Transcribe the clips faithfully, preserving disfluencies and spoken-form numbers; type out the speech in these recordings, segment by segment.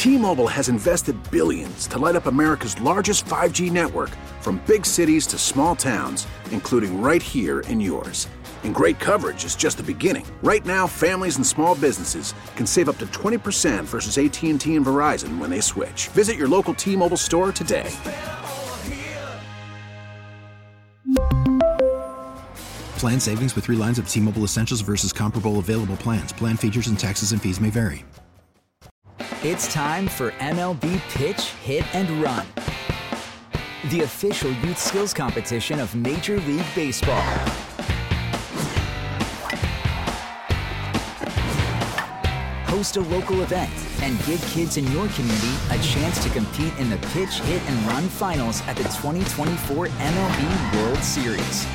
T-Mobile has invested billions to light up America's largest five G network, from big cities to small towns, including right here in yours. And great coverage is just the beginning. Right now, families and small businesses can save up to twenty percent versus A T and T and Verizon when they switch. Visit your local T-Mobile store today. Plan savings with three lines of T-Mobile Essentials versus comparable available plans. Plan features and taxes and fees may vary. It's time for M L B Pitch, Hit, and Run, the official youth skills competition of Major League Baseball. Host a local event and give kids in your community a chance to compete in the Pitch, Hit, and Run finals at the twenty twenty-four M L B World Series.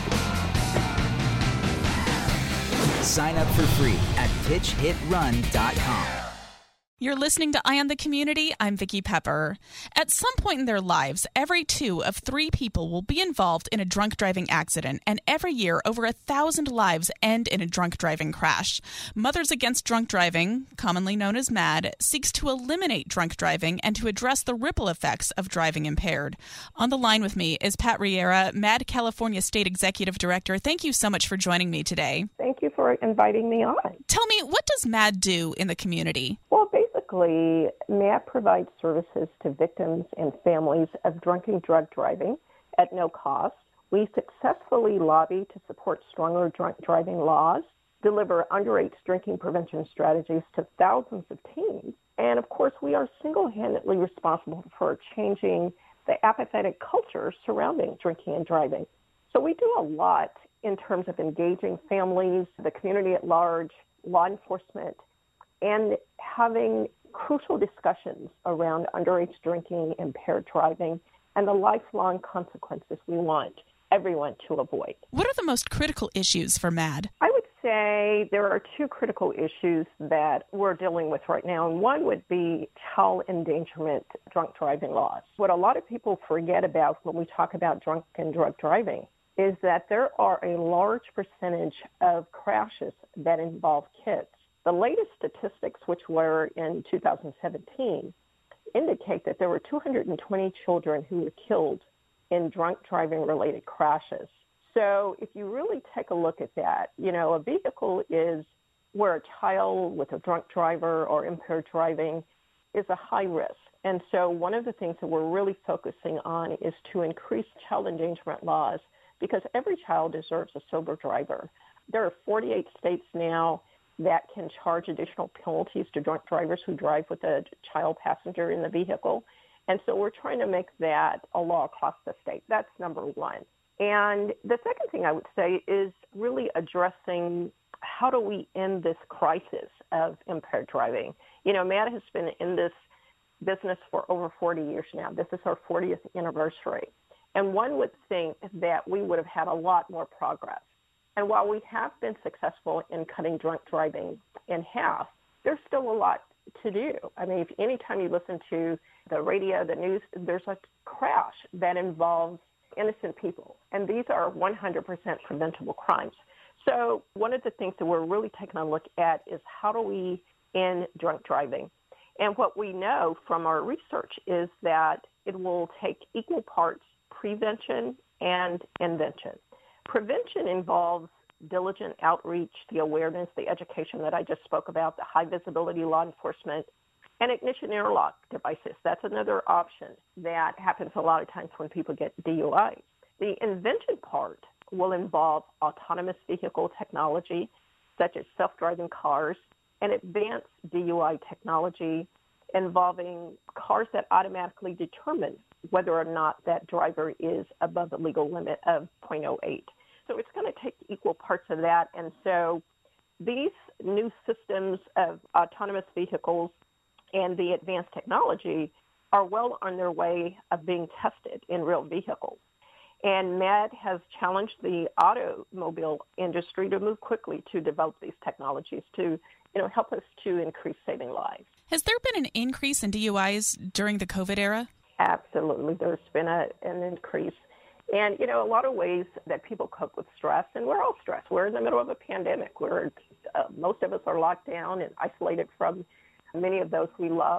Sign up for free at pitch hit run dot com. You're listening to Eye on the Community. I'm Vicki Pepper. At some point in their lives, every two of three people will be involved in a drunk driving accident, and every year, over a thousand lives end in a drunk driving crash. Mothers Against Drunk Driving, commonly known as MADD, seeks to eliminate drunk driving and to address the ripple effects of driving impaired. On the line with me is Pat Riera, MADD California State Executive Director. Thank you so much for joining me today. Thank you for inviting me on. Tell me, what does MADD do in the community? Well, basically, Basically, MADD provides services to victims and families of drunken drug driving at no cost. We successfully lobby to support stronger drunk driving laws, deliver underage drinking prevention strategies to thousands of teens, and of course, we are single-handedly responsible for changing the apathetic culture surrounding drinking and driving. So we do a lot in terms of engaging families, the community at large, law enforcement, and having crucial discussions around underage drinking, impaired driving, and the lifelong consequences we want everyone to avoid. What are the most critical issues for MADD? I would say there are two critical issues that we're dealing with right now, and one would be child endangerment drunk driving laws. What a lot of people forget about when we talk about drunk and drug driving is that there are a large percentage of crashes that involve kids. The latest statistics, which were in two thousand seventeen, indicate that there were two hundred twenty children who were killed in drunk driving-related crashes. So if you really take a look at that, you know, a vehicle is where a child with a drunk driver or impaired driving is a high risk. And so one of the things that we're really focusing on is to increase child endangerment laws, because every child deserves a sober driver. There are forty-eight states now that can charge additional penalties to drunk drivers who drive with a child passenger in the vehicle. And so we're trying to make that a law across the state. That's number one. And the second thing I would say is really addressing how do we end this crisis of impaired driving. You know, MADD has been in this business for over forty years now. This is our fortieth anniversary. And one would think that we would have had a lot more progress. And while we have been successful in cutting drunk driving in half, there's still a lot to do. I mean, if anytime you listen to the radio, the news, there's a crash that involves innocent people. And these are one hundred percent preventable crimes. So one of the things that we're really taking a look at is how do we end drunk driving? And what we know from our research is that it will take equal parts prevention and invention. Prevention involves diligent outreach, the awareness, the education that I just spoke about, the high visibility law enforcement, and ignition interlock devices. That's another option that happens a lot of times when people get D U Is. The invention part will involve autonomous vehicle technology, such as self-driving cars, and advanced D U I technology involving cars that automatically determine whether or not that driver is above the legal limit of zero point zero eight. So it's going to take equal parts of that. And so these new systems of autonomous vehicles and the advanced technology are well on their way of being tested in real vehicles. And MADD has challenged the automobile industry to move quickly to develop these technologies to, you know, help us to increase saving lives. Has there been an increase in D U Is during the COVID era? Absolutely. There's been a, an increase. And, you know, a lot of ways that people cope with stress, and we're all stressed. We're in the middle of a pandemic where uh, most of us are locked down and isolated from many of those we love.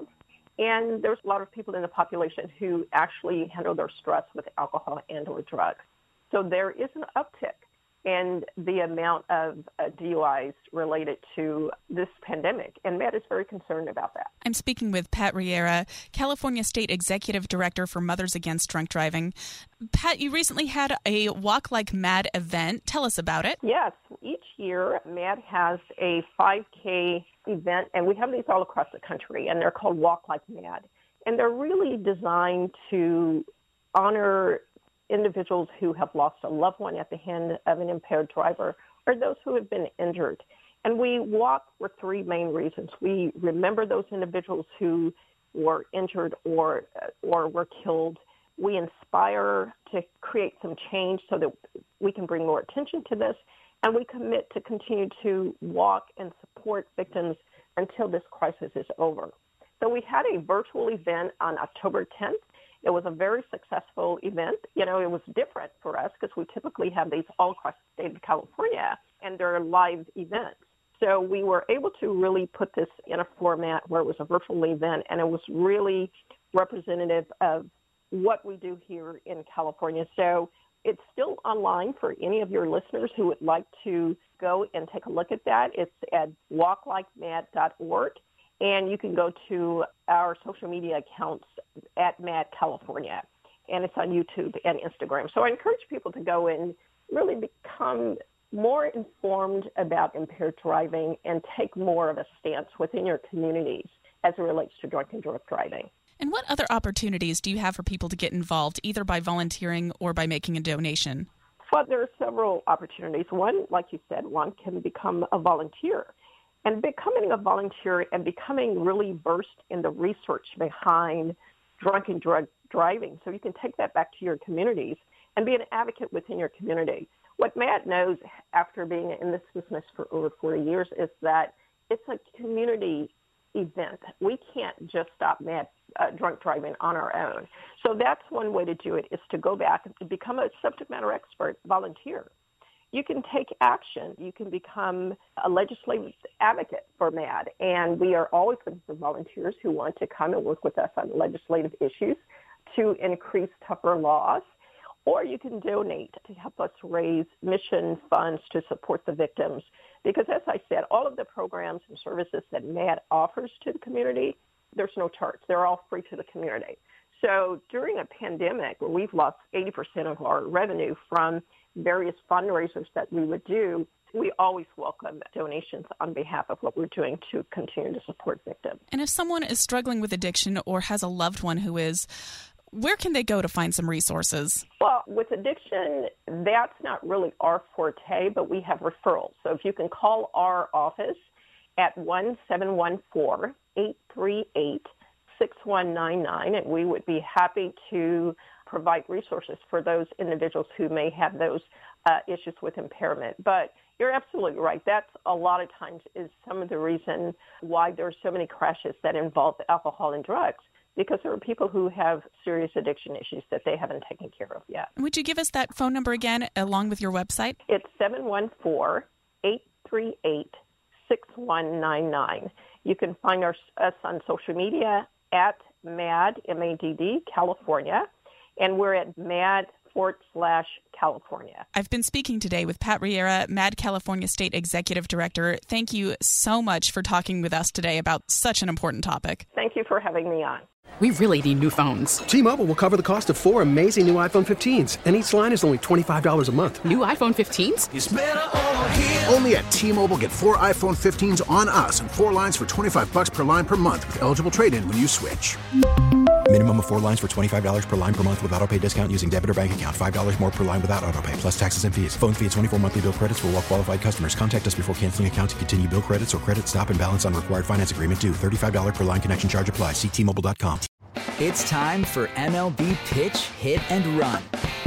And there's a lot of people in the population who actually handle their stress with alcohol and or drugs. So there is an uptick in the amount of uh, D U Is related to this pandemic, and Matt is very concerned about that. I'm speaking with Pat Riera, California State Executive Director for Mothers Against Drunk Driving. Pat, you recently had a Walk Like Mad event. Tell us about it. Yes. Each year, Mad has a five K event, and we have these all across the country, and they're called Walk Like Mad. And they're really designed to honor individuals who have lost a loved one at the hand of an impaired driver or those who have been injured. And we walk for three main reasons. We remember those individuals who were injured or or were killed. We inspire to create some change so that we can bring more attention to this. And we commit to continue to walk and support victims until this crisis is over. So we had a virtual event on October tenth. It was a very successful event. You know, it was different for us because we typically have these all across the state of California, and they're live events. So we were able to really put this in a format where it was a virtual event, and it was really representative of what we do here in California. So it's still online for any of your listeners who would like to go and take a look at that. It's at walk like mad dot org. And you can go to our social media accounts at Mad California, and it's on YouTube and Instagram. So I encourage people to go and really become more informed about impaired driving and take more of a stance within your communities as it relates to drunk and drunk driving. And what other opportunities do you have for people to get involved, either by volunteering or by making a donation? Well, there are several opportunities. One, like you said, one can become a volunteer. And becoming a volunteer and becoming really versed in the research behind drunk and drug driving, so you can take that back to your communities and be an advocate within your community. What Matt knows after being in this business for over forty years is that it's a community event. We can't just stop mad uh, drunk driving on our own. So that's one way to do it, is to go back and become a subject matter expert, volunteer. You can take action. You can become a legislative advocate for MAD. And we are always looking for volunteers who want to come and work with us on legislative issues to increase tougher laws. Or you can donate to help us raise mission funds to support the victims. Because as I said, all of the programs and services that MAD offers to the community, there's no charge. They're all free to the community. So during a pandemic where we've lost eighty percent of our revenue from various fundraisers that we would do, we always welcome donations on behalf of what we're doing to continue to support victims. And if someone is struggling with addiction or has a loved one who is, where can they go to find some resources? Well, with addiction, that's not really our forte, but we have referrals. So if you can call our office at one seven one four, eight three eight, six one nine nine, and we would be happy to provide resources for those individuals who may have those uh, issues with impairment. But you're absolutely right. That's a lot of times is some of the reason why there are so many crashes that involve alcohol and drugs, because there are people who have serious addiction issues that they haven't taken care of yet. Would you give us that phone number again, along with your website? It's seven one four, eight three eight, six one nine nine. You can find our, us on social media at MAD, M A D D, California, and we're at MAD forward slash California. I've been speaking today with Pat Riera, MAD California State Executive Director. Thank you so much for talking with us today about such an important topic. Thank you for having me on. We really need new phones. T-Mobile will cover the cost of four amazing new iPhone fifteens, and each line is only twenty-five dollars a month. New iPhone fifteens? It's better over here. Only at T-Mobile, get four iPhone fifteens on us and four lines for twenty-five dollars per line per month with eligible trade-in when you switch. Minimum of four lines for twenty-five dollars per line per month with autopay discount using debit or bank account. five dollars more per line without autopay, plus taxes and fees. Phone fee at twenty-four monthly bill credits for well-qualified customers. Contact us before canceling account to continue bill credits or credit stop and balance on required finance agreement due. thirty-five dollars per line connection charge applies. See T Mobile dot com. It's time for M L B Pitch, Hit, and Run,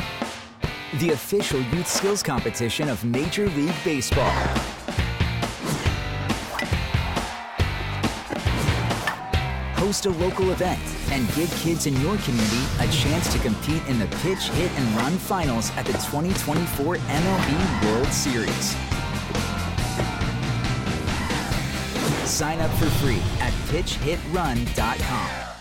the official youth skills competition of Major League Baseball. Host a local event and give kids in your community a chance to compete in the Pitch, Hit, and Run finals at the twenty twenty-four M L B World Series. Sign up for free at pitch hit run dot com.